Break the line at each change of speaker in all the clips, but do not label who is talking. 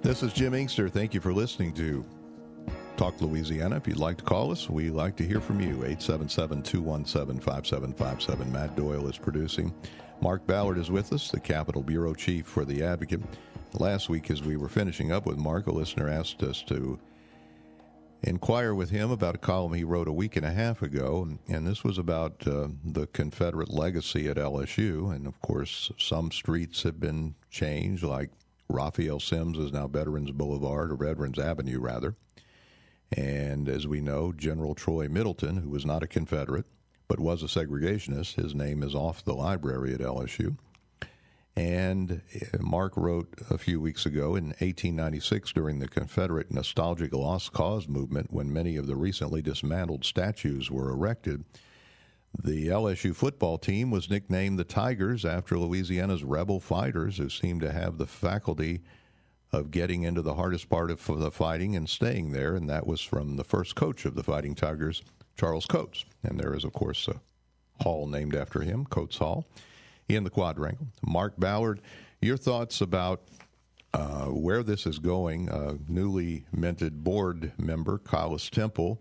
This is Jim Inkster. Thank you for listening to Talk Louisiana. If you'd like to call us, we like to hear from you. 877-217-5757. Matt Doyle is producing. Mark Ballard is with us, the Capitol Bureau Chief for The Advocate. Last week, as we were finishing up with Mark, a listener asked us to inquire with him about a column he wrote a week and a half ago, and this was about the Confederate legacy at LSU. And, of course, some streets have been changed, like Raphael Sims is now Veterans Boulevard, or Veterans Avenue, rather. And as we know, General Troy Middleton, who was not a Confederate but was a segregationist, his name is off the library at LSU. And Mark wrote a few weeks ago, in 1896, during the Confederate Nostalgic Lost Cause movement, when many of the recently dismantled statues were erected, the LSU football team was nicknamed the Tigers after Louisiana's rebel fighters, who seemed to have the faculty of getting into the hardest part of the fighting and staying there, and that was from the first coach of the Fighting Tigers, Charles Coates. And there is, of course, a hall named after him, Coates Hall, in the Quadrangle. Mark Ballard, your thoughts about where this is going. Newly minted board member Collis Temple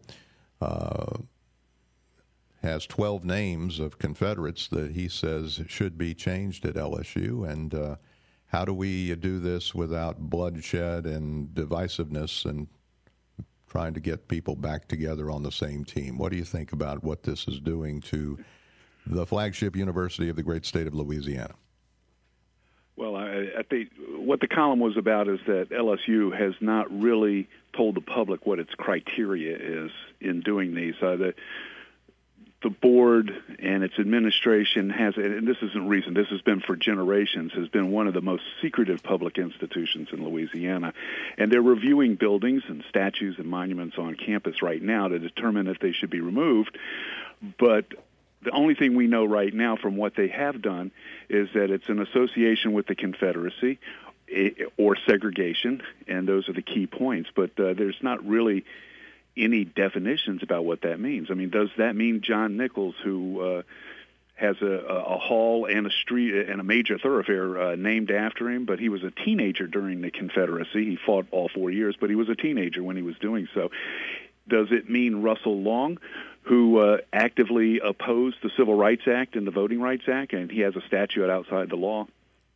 has 12 names of Confederates that he says should be changed at LSU. And how do we do this without bloodshed and divisiveness and trying to get people back together on the same team? What do you think about what this is doing to the flagship university of the great state of Louisiana?
Well, I think what the column was about is that LSU has not really told the public what its criteria is in doing these. The board and its administration has, and this isn't recent, this has been for generations, has been one of the most secretive public institutions in Louisiana. And they're reviewing buildings and statues and monuments on campus right now to determine if they should be removed. But the only thing we know right now from what they have done is that it's an association with the Confederacy or segregation, and those are the key points. But there's not really any definitions about what that means. I mean, does that mean John Nichols, who has a hall and a street and a major thoroughfare named after him, but he was a teenager during the Confederacy. He fought all 4 years, but he was a teenager when he was doing so. Does it mean Russell Long, who actively opposed the Civil Rights Act and the Voting Rights Act, and he has a statue outside the law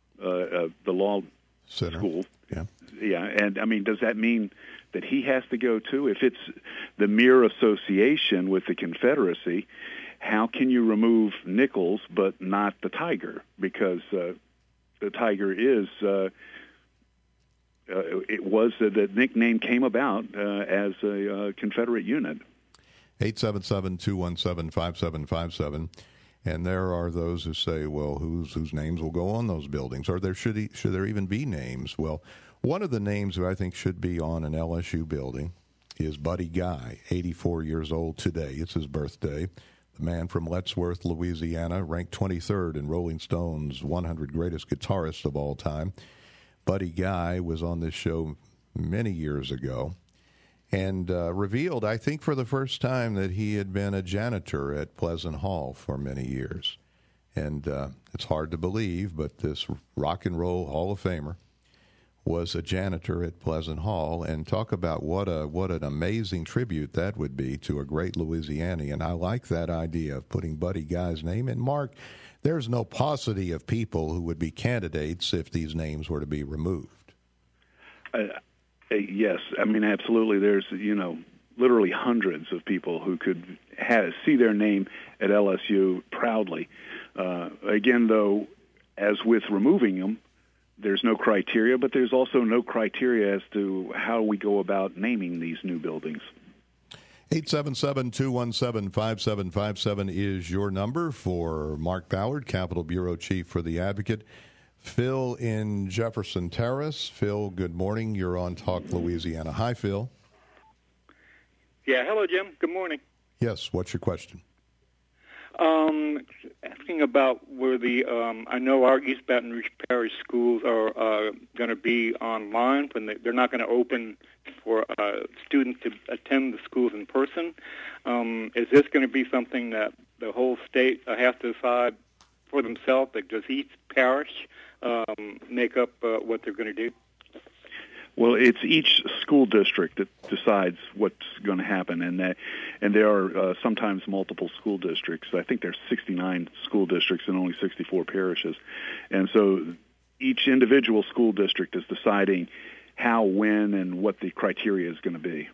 Center.
School?
Yeah.
Yeah, and I mean, does that mean that he has to go too? If it's the mere association with the Confederacy, how can you remove Nichols but not the Tiger? Because the Tiger is, it was the nickname came about as a Confederate unit.
877-217-5757. And there are those who say, well, whose names will go on those buildings? Or should there even be names? Well, one of the names who I think should be on an LSU building is Buddy Guy, 84 years old today. It's his birthday. The man from Lettsworth, Louisiana, ranked 23rd in Rolling Stone's 100 Greatest Guitarists of All Time. Buddy Guy was on this show many years ago and revealed, I think for the first time, that he had been a janitor at Pleasant Hall for many years. And it's hard to believe, but this rock and roll Hall of Famer was a janitor at Pleasant Hall. And talk about what an amazing tribute that would be to a great Louisianian. I like that idea of putting Buddy Guy's name. And Mark, there's no paucity of people who would be candidates if these names were to be removed.
Yes, I mean, absolutely. There's, literally hundreds of people who could see their name at LSU proudly. Again, though, as with removing them, there's no criteria, but there's also no criteria as to how we go about naming these new buildings.
877-217-5757 is your number for Mark Ballard, Capitol Bureau Chief for The Advocate. Phil in Jefferson Terrace. Phil, good morning. You're on Talk Louisiana. Hi, Phil.
Yeah, hello, Jim. Good morning.
Yes, what's your question?
Asking about where I know our East Baton Rouge Parish schools are going to be online, but they're not going to open for students to attend the schools in person. Is this going to be something that the whole state has to decide for themselves? Like, does each parish make up what they're going to do?
Well, it's each school district that decides what's going to happen, and there are sometimes multiple school districts. I think there's 69 school districts and only 64 parishes, and so each individual school district is deciding how, when, and what the criteria is going to be.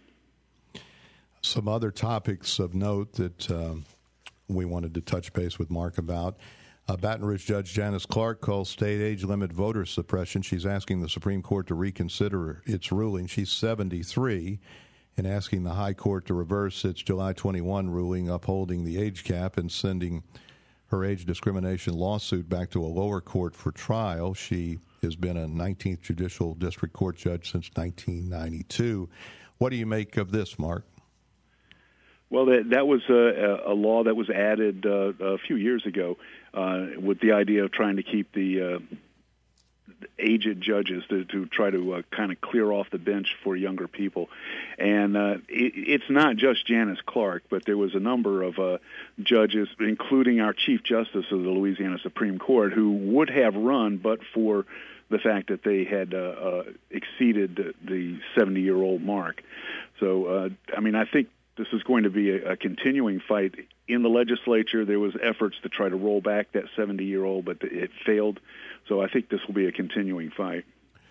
Some other topics of note that we wanted to touch base with Mark about. Baton Rouge Judge Janice Clark calls state age limit voter suppression. She's asking the Supreme Court to reconsider its ruling. She's 73 and asking the High Court to reverse its July 21 ruling upholding the age cap and sending her age discrimination lawsuit back to a lower court for trial. She has been a 19th Judicial District Court judge since 1992. What do you make of this, Mark?
Well, that was a law that was added a few years ago with the idea of trying to keep the aged judges to try to kind of clear off the bench for younger people. And it's not just Janice Clark, but there was a number of judges, including our Chief Justice of the Louisiana Supreme Court, who would have run but for the fact that they had exceeded the 70-year-old mark. So, I think this is going to be a continuing fight in the legislature. There was efforts to try to roll back that 70-year-old, but it failed. So I think this will be a continuing fight.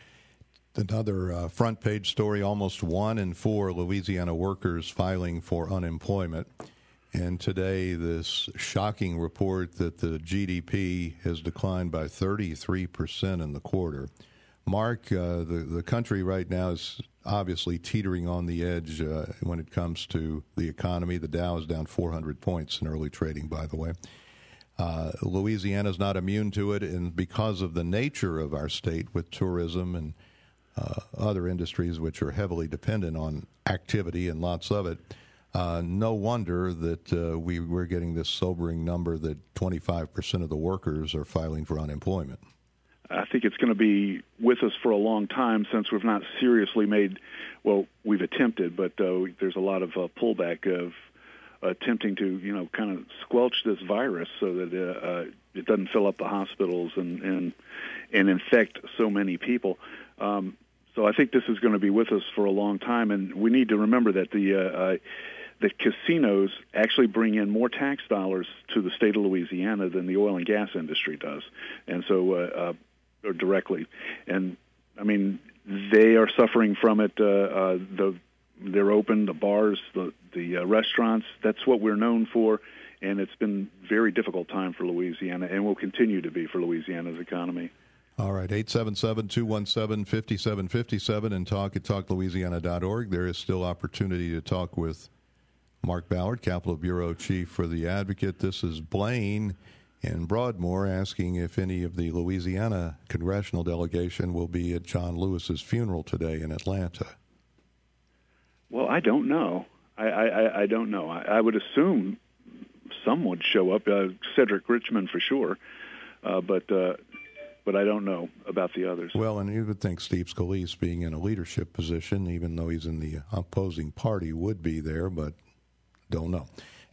Another front page story, almost 1 in 4 Louisiana workers filing for unemployment. And today, this shocking report that the GDP has declined by 33% in the quarter. Mark, the country right now is obviously teetering on the edge when it comes to the economy. The Dow is down 400 points in early trading, by the way. Louisiana is not immune to it, and because of the nature of our state with tourism and other industries which are heavily dependent on activity and lots of it, no wonder that we're getting this sobering number that 25% of the workers are filing for unemployment.
I think it's going to be with us for a long time since we've not seriously we've attempted, but there's a lot of pullback of attempting to, kind of squelch this virus so that it doesn't fill up the hospitals and infect so many people. So I think this is going to be with us for a long time, and we need to remember that the casinos actually bring in more tax dollars to the state of Louisiana than the oil and gas industry does, and so or directly. And they are suffering from it. They're open, the bars, the restaurants. That's what we're known for, and it's been a very difficult time for Louisiana, and will continue to be for Louisiana's economy.
All right, 877-217-5757 and talk at talklouisiana.org. There is still opportunity to talk with Mark Ballard, Capitol Bureau Chief for the Advocate. This is Blaine in Broadmoor asking if any of the Louisiana congressional delegation will be at John Lewis's funeral today in Atlanta.
Well, I don't know. I don't know. I would assume some would show up, Cedric Richmond for sure, but I don't know about the others.
Well, and you would think Steve Scalise, being in a leadership position, even though he's in the opposing party, would be there, but don't know.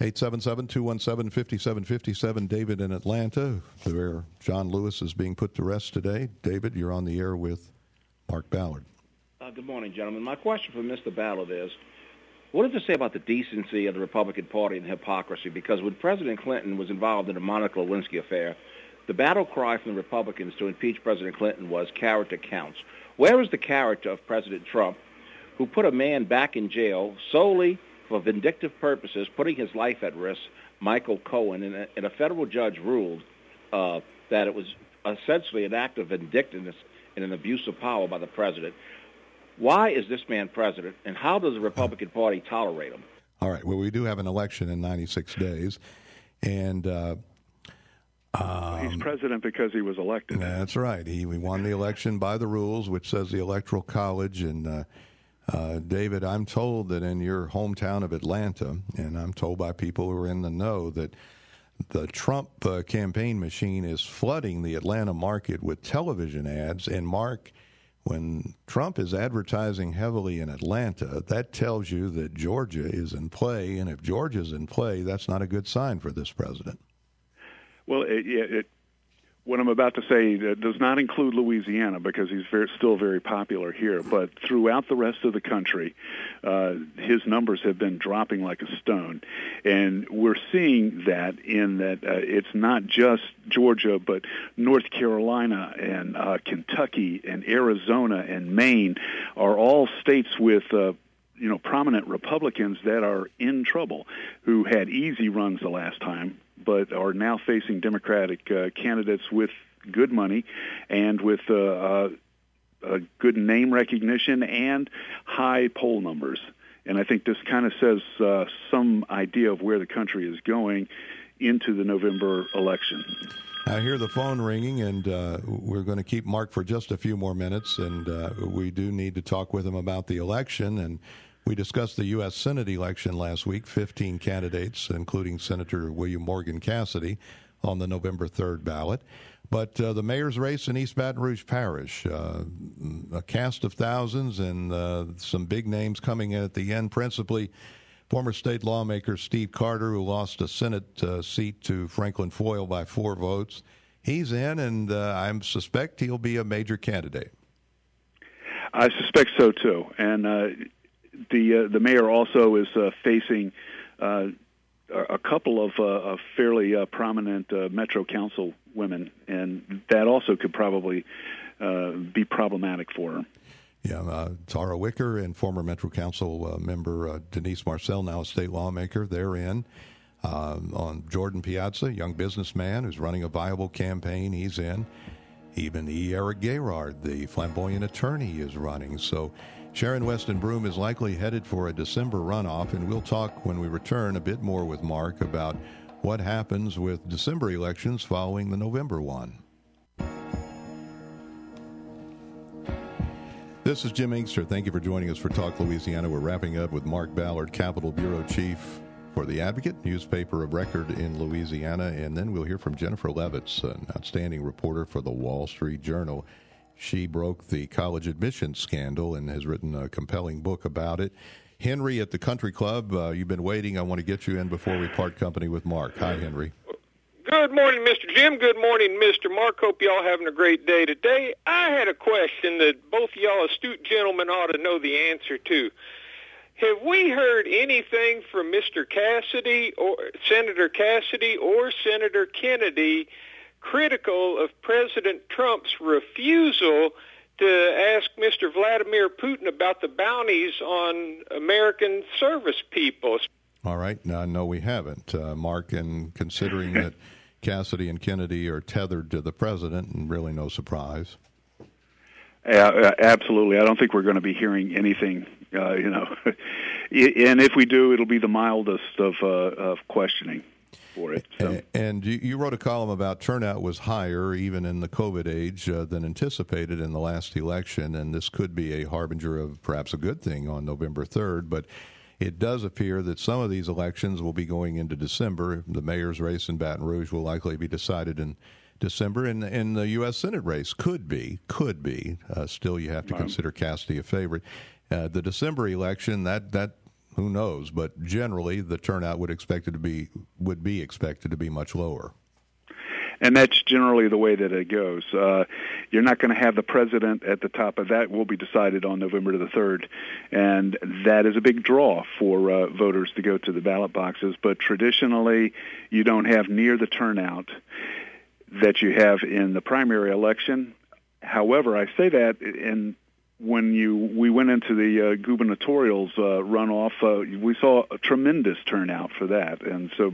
877-217-5757, David in Atlanta, where John Lewis is being put to rest today. David, you're on the air with Mark Ballard.
Good morning, gentlemen. My question for Mr. Ballard is, what does it say about the decency of the Republican Party and hypocrisy? Because when President Clinton was involved in the Monica Lewinsky affair, the battle cry from the Republicans to impeach President Clinton was character counts. Where is the character of President Trump, who put a man back in jail solely for vindictive purposes, putting his life at risk, Michael Cohen, and a federal judge ruled that it was essentially an act of vindictiveness and an abuse of power by the president. Why is this man president, and how does the Republican Party tolerate him?
All right. Well, we do have an election in 96 days, and
he's president because he was elected.
That's right. We won the election by the rules, which says the Electoral College. And David, I'm told that in your hometown of Atlanta, and I'm told by people who are in the know, that the Trump campaign machine is flooding the Atlanta market with television ads. And Mark, when Trump is advertising heavily in Atlanta, that tells you that Georgia is in play. And if Georgia's in play, that's not a good sign for this president.
Well, What I'm about to say does not include Louisiana because he's still very popular here. But throughout the rest of the country, his numbers have been dropping like a stone. And we're seeing that in that it's not just Georgia, but North Carolina and Kentucky and Arizona and Maine are all states with prominent Republicans that are in trouble, who had easy runs the last time, but are now facing Democratic candidates with good money and with a good name recognition and high poll numbers. And I think this kind of says some idea of where the country is going into the November election.
I hear the phone ringing, and we're going to keep Mark for just a few more minutes, and we do need to talk with him about the election. And we discussed the U.S. Senate election last week, 15 candidates, including Senator William Morgan Cassidy, on the November 3rd ballot. But the mayor's race in East Baton Rouge Parish, a cast of thousands and some big names coming in at the end, principally former state lawmaker Steve Carter, who lost a Senate seat to Franklin Foyle by 4 votes. He's in, and I suspect he'll be a major candidate.
I suspect so, too. And the mayor also is facing a couple of fairly prominent Metro Council women, and that also could probably be problematic for her.
Yeah, Tara Wicker and former Metro Council member Denise Marcel, now a state lawmaker, they're in. On Jordan Piazza, young businessman who's running a viable campaign, he's in. Even E. Eric Gayrard, the flamboyant attorney, is running. So Sharon Weston Broome is likely headed for a December runoff, and we'll talk when we return a bit more with Mark about what happens with December elections following the November one. This is Jim Inkster. Thank you for joining us for Talk Louisiana. We're wrapping up with Mark Ballard, Capitol Bureau Chief for The Advocate, newspaper of record in Louisiana. And then we'll hear from Jennifer Levitz, an outstanding reporter for the Wall Street Journal. She broke the college admissions scandal and has written a compelling book about it. Henry at the Country Club, you've been waiting. I want to get you in before we part company with Mark. Hi, Henry.
Good morning, Mr. Jim. Good morning, Mr. Mark. Hope y'all having a great day today. I had a question that both y'all astute gentlemen ought to know the answer to. Have we heard anything from Mr. Cassidy or Senator Cassidy or Senator Kennedy critical of President Trump's refusal to ask Mr. Vladimir Putin about the bounties on American service people?
All right. No, we haven't, Mark, and considering that Cassidy and Kennedy are tethered to the president, and really no surprise.
Absolutely. I don't think we're going to be hearing anything, and if we do, it'll be the mildest of questioning for it. So.
And you wrote a column about turnout was higher, even in the COVID age, than anticipated in the last election, and this could be a harbinger of perhaps a good thing on November 3rd, but it does appear that some of these elections will be going into December. The mayor's race in Baton Rouge will likely be decided in December, and the U.S. Senate race could be. Still, you have to consider Cassidy a favorite. The December election, that who knows? But generally, the turnout would be expected to be much lower.
And that's generally the way that it goes. You're not going to have the president at the top of that. Will be decided on November the 3rd. And that is a big draw for voters to go to the ballot boxes. But traditionally, you don't have near the turnout that you have in the primary election. However, I say that when we went into the gubernatorials runoff, we saw a tremendous turnout for that. And so,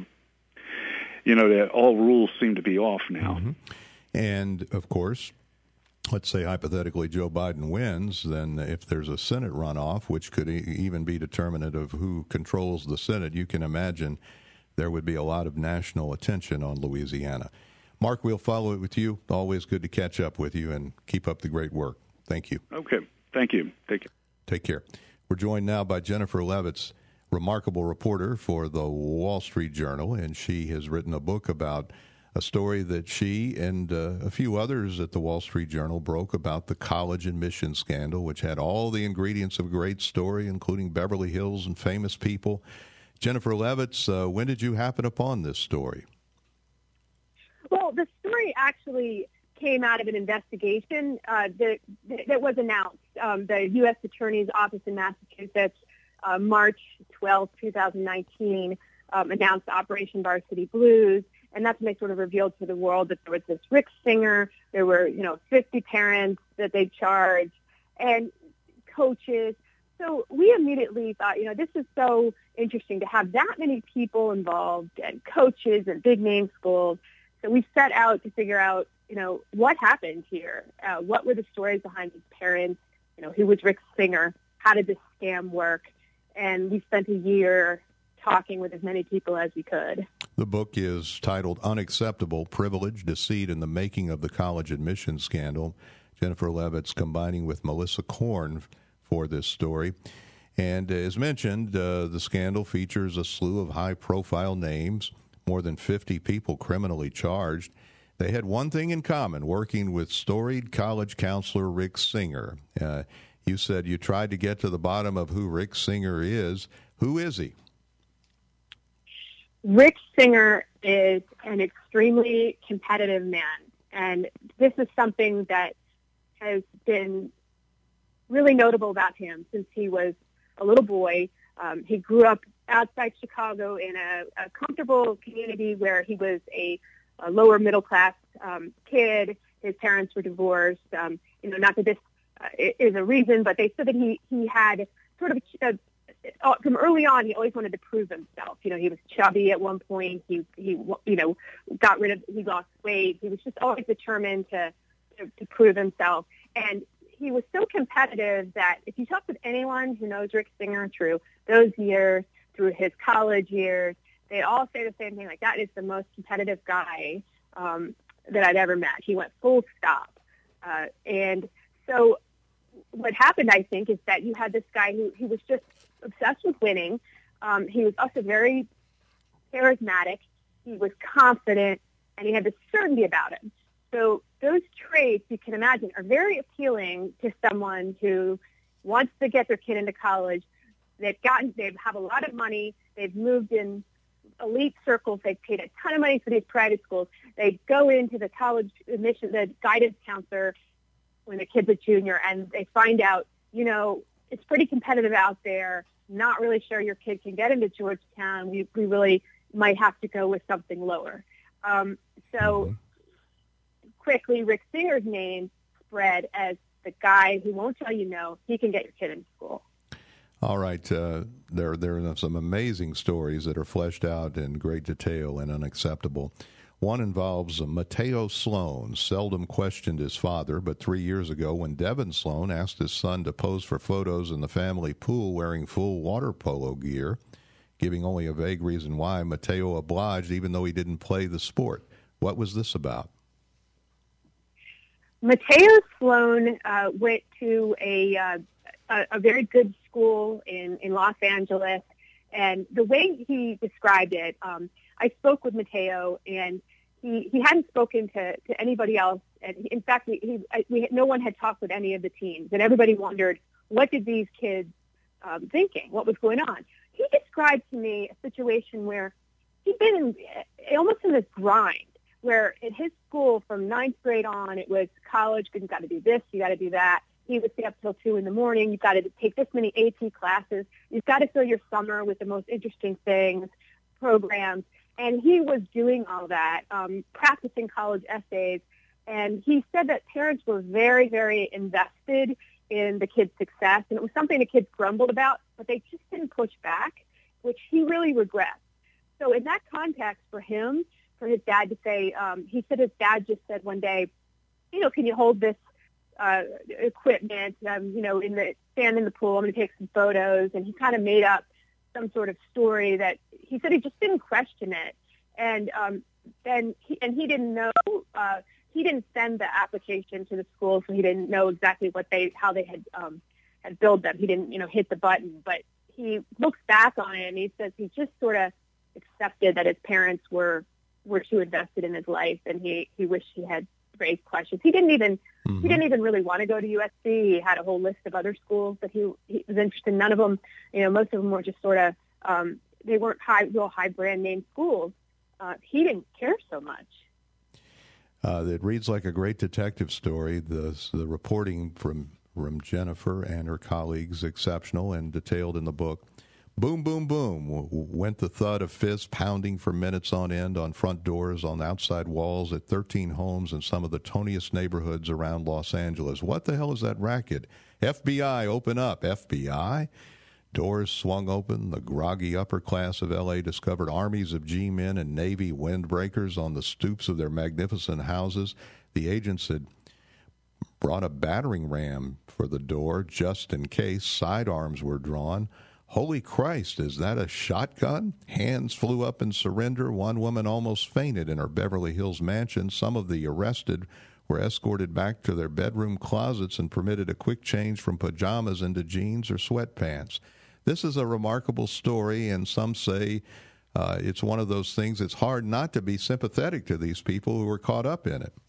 all rules seem to be off now.
Mm-hmm. And, of course, let's say hypothetically Joe Biden wins, then if there's a Senate runoff, which could even be determinant of who controls the Senate, you can imagine there would be a lot of national attention on Louisiana. Mark, we'll follow it with you. Always good to catch up with you, and keep up the great work. Thank you.
Okay. Thank you.
Take care. We're joined now by Jennifer Levitz, remarkable reporter for the Wall Street Journal, and she has written a book about a story that she and a few others at the Wall Street Journal broke about the college admissions scandal, which had all the ingredients of a great story, including Beverly Hills and famous people. Jennifer Levitz, when did you happen upon this story?
Well, the story actually came out of an investigation that was announced. The U.S. Attorney's Office in Massachusetts, March 12, 2019, announced Operation Varsity Blues, and that's when they sort of revealed to the world that there was this Rick Singer. There were, 50 parents that they charged and coaches. So we immediately thought, this is so interesting to have that many people involved and coaches and big name schools. So we set out to figure out, what happened here? What were the stories behind these parents? Who was Rick Singer? How did this scam work? And we spent a year talking with as many people as we could.
The book is titled Unacceptable: Privilege, Deceit, and the Making of the College Admissions Scandal. Jennifer Levitt's combining with Melissa Korn for this story. And as mentioned, the scandal features a slew of high-profile names, more than 50 people criminally charged. They had one thing in common, working with storied college counselor Rick Singer. You said you tried to get to the bottom of who Rick Singer is. Who is he?
Rick Singer is an extremely competitive man, and this is something that has been really notable about him since he was a little boy. He grew up outside Chicago in a comfortable community where he was a lower middle class kid. His parents were divorced. Not that this is a reason, but they said that he had sort of from early on, he always wanted to prove himself. He was chubby at one point. He lost weight. He was just always determined to prove himself. And he was so competitive that if you talk with anyone who knows Rick Singer through those years, through his college years, they all say the same thing, like, that is the most competitive guy that I'd ever met. He went full stop. And so what happened, I think, is that you had this guy who he was just obsessed with winning. He was also very charismatic. He was confident, and he had this certainty about him. So those traits, you can imagine, are very appealing to someone who wants to get their kid into college. They have a lot of money. They've moved in elite circles. They've paid a ton of money for these private schools. They go into the college admission, the guidance counselor when the kid's a junior, and they find out, it's pretty competitive out there. Not really sure your kid can get into Georgetown. We really might have to go with something lower. Quickly, Rick Singer's name spread as the guy who won't tell you no, he can get your kid in school.
All right. There are some amazing stories that are fleshed out in great detail and unacceptable. One involves Mateo Sloan, seldom questioned his father, but 3 years ago when Devin Sloan asked his son to pose for photos in the family pool wearing full water polo gear, giving only a vague reason why, Mateo obliged even though he didn't play the sport. What was this about?
Mateo Sloan went to a very good school in Los Angeles, and the way he described it, I spoke with Mateo, and he hadn't spoken to anybody else. And in fact, no one had talked with any of the teams, and everybody wondered, what did these kids thinking? What was going on? He described to me a situation where he'd been almost in this grind, where at his school from 9th grade on, it was college, you've got to do this, you got to do that. He would stay up till 2 a.m. You've got to take this many AP classes. You've got to fill your summer with the most interesting things, programs. And he was doing all that, practicing college essays. And he said that parents were very, very invested in the kid's success. And it was something the kids grumbled about, but they just didn't push back, which he really regrets. So in that context for him, for his dad to say, he said his dad just said one day, can you hold this equipment, stand in the pool, I'm going to take some photos. And he kind of made up some sort of story that he said he just didn't question it. And then he didn't know, he didn't send the application to the school, so he didn't know exactly how they had billed them. He didn't, hit the button, but he looks back on it and he says he just sort of accepted that his parents were too invested in his life, and he wished he had raised questions. He didn't even really want to go to USC. He had a whole list of other schools that he was interested in. None of them, most of them were just sort of they weren't real high brand name schools. He didn't care so much.
It reads like a great detective story. The reporting from Jennifer and her colleagues exceptional and detailed in the book. Boom, boom, boom, went the thud of fists pounding for minutes on end on front doors, on outside walls at 13 homes in some of the toniest neighborhoods around Los Angeles. What the hell is that racket? FBI, open up. FBI? Doors swung open. The groggy upper class of L.A. discovered armies of G-men and Navy windbreakers on the stoops of their magnificent houses. The agents had brought a battering ram for the door just in case. Sidearms were drawn. Holy Christ, is that a shotgun? Hands flew up in surrender. One woman almost fainted in her Beverly Hills mansion. Some of the arrested were escorted back to their bedroom closets and permitted a quick change from pajamas into jeans or sweatpants. This is a remarkable story, and some say it's one of those things it's hard not to be sympathetic to these people who were caught up in it.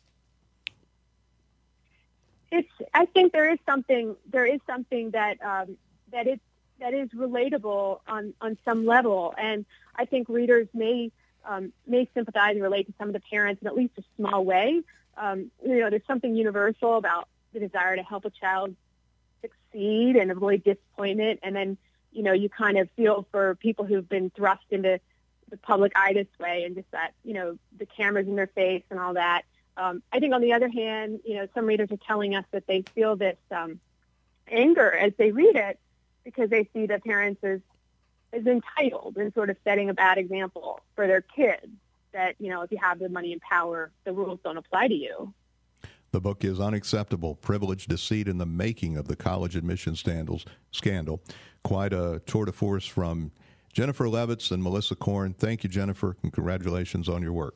I think there is something that is relatable on some level, and I think readers may sympathize and relate to some of the parents in at least a small way. There's something universal about the desire to help a child succeed and avoid disappointment, and then you kind of feel for people who've been thrust into the public eye this way, and just that the cameras in their face and all that. I think on the other hand, some readers are telling us that they feel this anger as they read it because they see the parents as entitled and sort of setting a bad example for their kids, that, if you have the money and power, the rules don't apply to you.
The book is Unacceptable, Privilege, Deceit, and the Making of the College Admission Scandal. Quite a tour de force from Jennifer Levitz and Melissa Korn. Thank you, Jennifer, and congratulations on your work.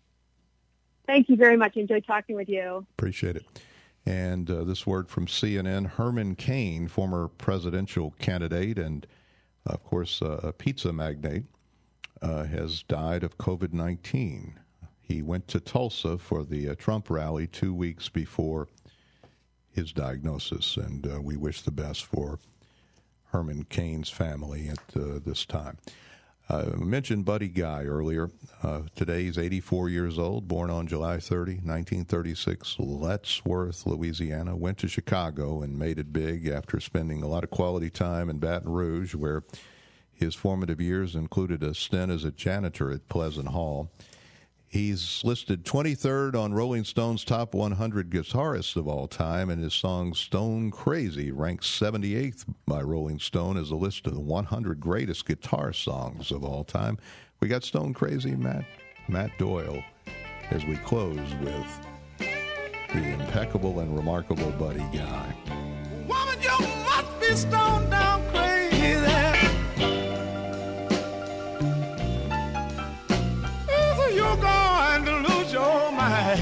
Thank you very much. Enjoyed talking with you.
Appreciate it. And this word from CNN, Herman Cain, former presidential candidate and, of course, a pizza magnate, has died of COVID-19. He went to Tulsa for the Trump rally 2 weeks before his diagnosis, and we wish the best for Herman Cain's family at this time. I mentioned Buddy Guy earlier. Today he's 84 years old, born on July 30, 1936, Lettsworth, Louisiana. Went to Chicago and made it big after spending a lot of quality time in Baton Rouge, where his formative years included a stint as a janitor at Pleasant Hall. He's listed 23rd on Rolling Stone's top 100 guitarists of all time, and his song Stone Crazy ranks 78th by Rolling Stone as a list of the 100 greatest guitar songs of all time. We got Stone Crazy, Matt Doyle, as we close with the impeccable and remarkable Buddy Guy.
Woman, you must be stoned down crazy. You're going to lose your mind.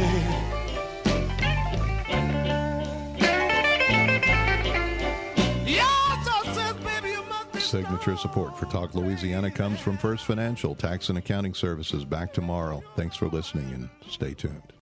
Signature support for Talk Louisiana comes from First Financial Tax and Accounting Services. Back tomorrow. Thanks for listening and stay tuned.